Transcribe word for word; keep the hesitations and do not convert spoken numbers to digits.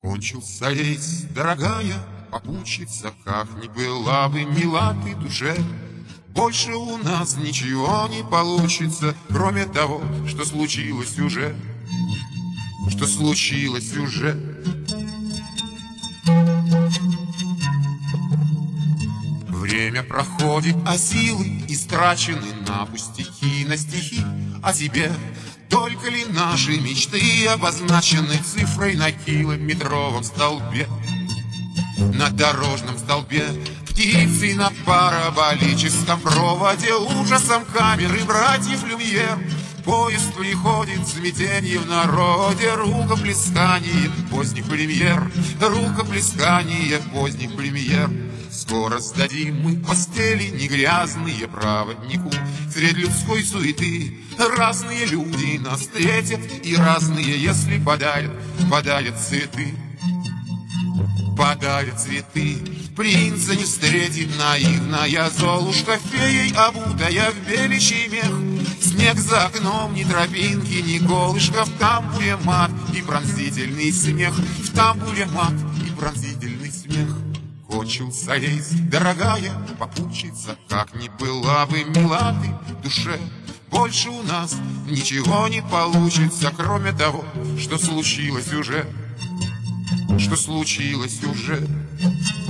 Кончился рейс, дорогая попутчица, как ни была бы мила ты душе. Больше у нас ничего не получится, кроме того, что случилось уже, что случилось уже. Время проходит, а силы истрачены на пустяки, на стихи о тебе. Только ли наши мечты обозначены цифрой на километровом столбе? На дорожном столбе птицы на параболическом проводе, ужасом камеры братьев Люмьер. Поезд приходит, смятенье в народе, рукоплескание поздних премьер, рукоплескание поздних премьер. Скоро сдадим мы постели не грязные праведнику. Средь людской суеты разные люди нас встретят, и разные, если подарят, подарят цветы. Подарят цветы, принца не встретит наивная Золушка, феей обутая в беличий мех. Снег за окном, ни тропинки, ни колышка, в тамбуре мат и пронзительный смех, в тамбуре мат и пронзительный смех. Кончился рейс, дорогая попутчица, как ни была бы мила ты душе. Больше у нас ничего не получится, кроме того, что случилось уже, что случилось уже.